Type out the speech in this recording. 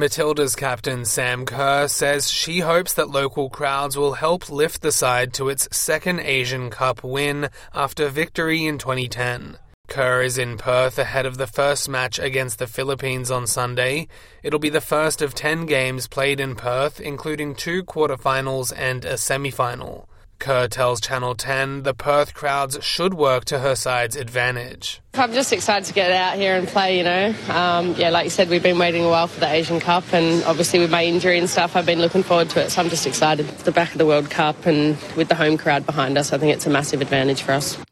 Matilda's captain Sam Kerr says she hopes that local crowds will help lift the side to its second Asian Cup win after victory in 2010. Kerr is in Perth ahead of the first match against the Philippines on Sunday. It'll be the first of 10 games played in Perth, including 2 quarterfinals and a semi-final. Kerr tells Channel 10 the Perth crowds should work to her side's advantage. I'm just excited to get out here and play, like you said, we've been waiting a while for the Asian Cup, and obviously with my injury and stuff, I've been looking forward to it, so I'm just excited. It's the back of the World Cup, and with the home crowd behind us, I think it's a massive advantage for us.